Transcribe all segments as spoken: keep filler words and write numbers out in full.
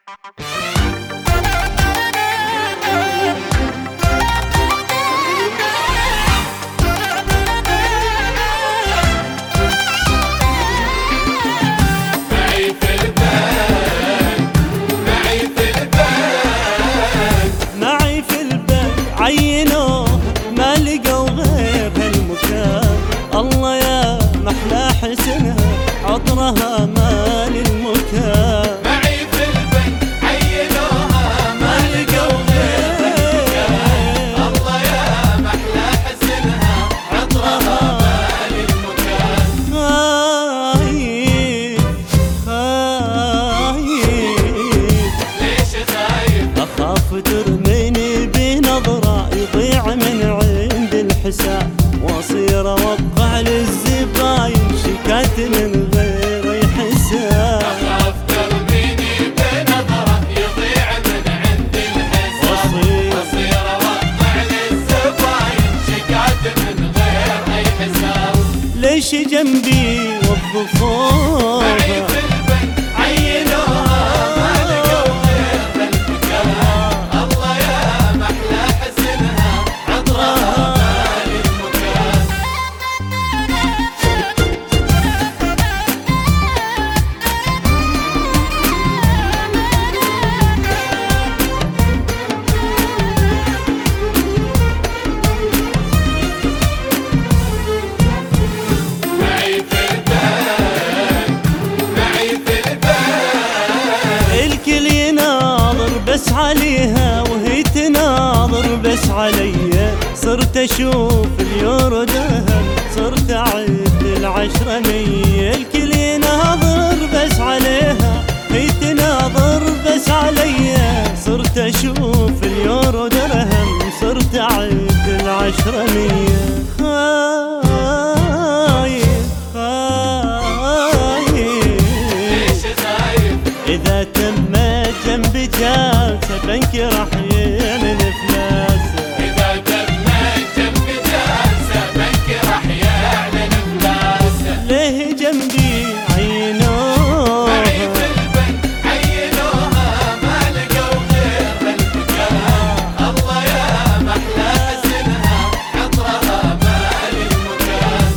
عينوه ما لقوا غير هالمكان، الله يا محلى حسنها عطرها مال المكان. معي في البنك عينوها ما لقوا غير هالمكان، الله يا محلى حسنها عطرها مال المكان. خايف خايف ليش خايف؟ أخاف ترميني بنظرة يضيع من عند الحساب، واصير اوقع للزباين شيكات من غير حساب. اخاف ترميني بنظرة يضيع من عند الحساب، واصير اوقع للزباين شيكات من غير اي حساب. ليش جنبي والضفوف معي في البنك عينوها ما لقوا غير هالمكان، الله يا محلى حسنها عطرها مال المكان. معي في البنك معي في البنك الكل يناظر بس عليها وهي تناظر بس عليا، صرت اشوف اليورو ذهب صرت اعد العشرة مية. الكل يناظر بس عليها هي تناظر بس عليا، صرت اشوف اليورو درهم صرت اعد العشرة مية. خايف خايف ليش خايف؟ إذا تمت جنبي جالسة بنكي راح يعلن إفلاسه. إذا تمت جنبي جالسة بنكي راح يعلن إفلاسه. ليه جنبي عينوه معي في البنك عينوها ما لقوا غير هالمكان، الله يا محلى حسنها عطرها مال المكان.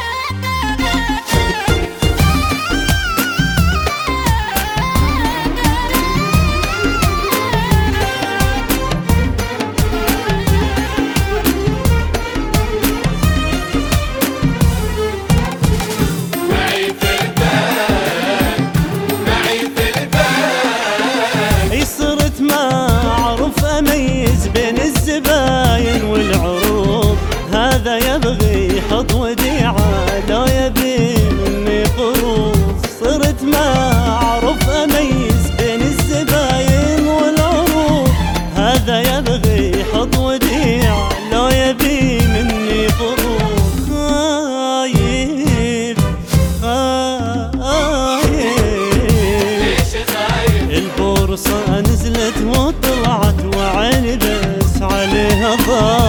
معي في البنك معي في البنك اي صرت ما اعرف اميز بين الزباين والعروض، هذا يبغي يحط وديعة لو يبي مني قروض. صرت ما اعرف اميز بين الزباين والعروض، هذا يبغي يحط وديعة لو يبي مني قروض. خايف خايف ليش خايف؟ البورصة نزلت وطلعت وعيني بس عليها ضاع.